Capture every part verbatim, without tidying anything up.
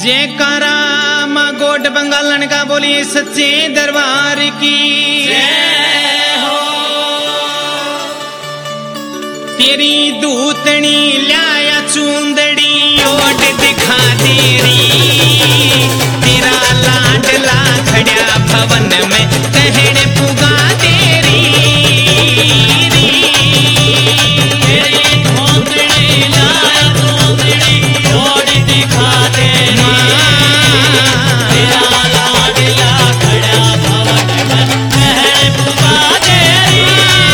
जयकारा मां गोड बंगालन का बोलिए सच्चे दरबार की जय हो। तेरी दूतनी लाया चूंदड़ी ओट दिखा तेरी, तेरा लाडला खड़ा भवन में कहने पुगा तेरी। तेरी दूतनी लाया चूंदड़ी ओट दिखा तेरी, तेरा लाडला खड़ा भवन में कहने पुगा तेरी।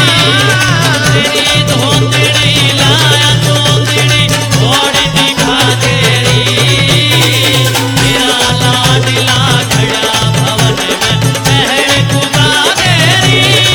तेरी दूतनी लाया चूंदड़ी ओट दिखा तेरी, तेरा लाडला खड़ा भवन में कहने पुगा तेरी।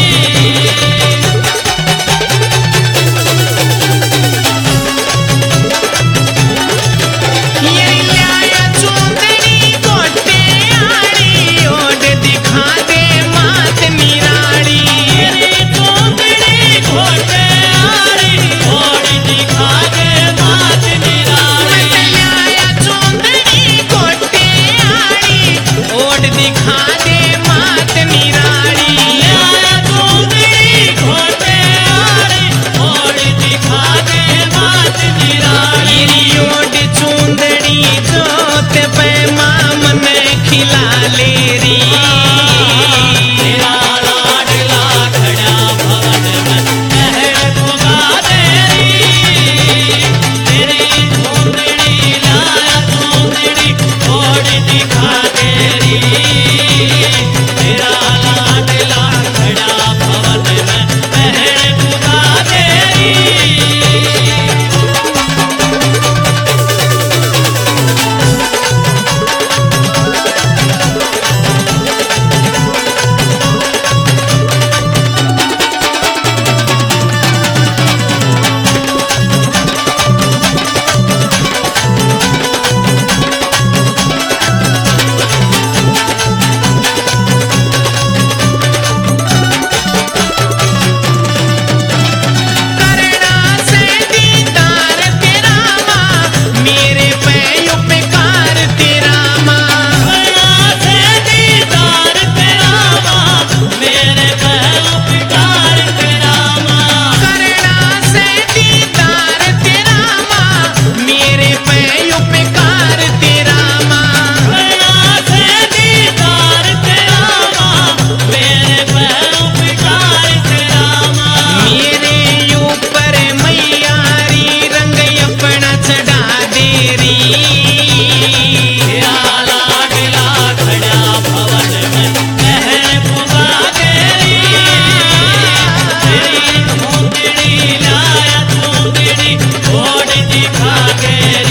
ये लाया चूंदड़ी गोटे आड़ी ओट दिखा दे मात निराड़ी। तेरी चूंदड़ी गोटे आड़ी ओट दिखा दे मात निराड़ी। लाया चूंदड़ी गोटे आड़ी ओट दिखा दे मात निराड़ी। लाया चूंदड़ी गोटे आड़ी ओट दिखा दे मात निराड़ी। ओट चूंदड़ी जोत पे मामन खिला ले री, तेरा लाडला खड़ा भवन में कहने पुगा तेरी। तेरी चूंदड़ी लाया चूंदड़ी ओट दिखा तेरी, तेरा लाडला खड़ा भवन में कहने पुगा तेरी। करना से दीदार तेरा माँ, मेरे पे उपकार तेरा माँ। करना से दीदार तेरा माँ, मेरे पे उपकार तेरा माँ। करना से दीदार तेरा माँ, मेरे पे उपकार तेरा माँ। करना से दीदार तेरा माँ, मेरे पे उपकार तेरा माँ। मेरे ऊपर मैयारी रंग अपना चढ़ा दे री, तेरा लाडला खड़ा भवन में कहने पुगा तेरी। तेरी चूंदड़ी लाया चूंदड़ी ओट दिखा तेरी,